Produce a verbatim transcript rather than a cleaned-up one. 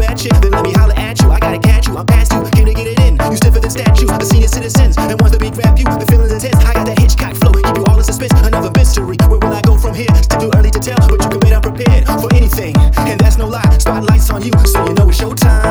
bad chick, then let me holler at you. I gotta catch you, I'm past you, came to get it in. You stiffer than statues, the senior citizens, and ones that beat rap you. The feeling's intense, I got that Hitchcock flow, keep you all in suspense. Another mystery, where will I go from here? Still too early to tell, but you can bet I'm prepared for anything, and that's no lie. Spotlight's on you, so you know it's showtime.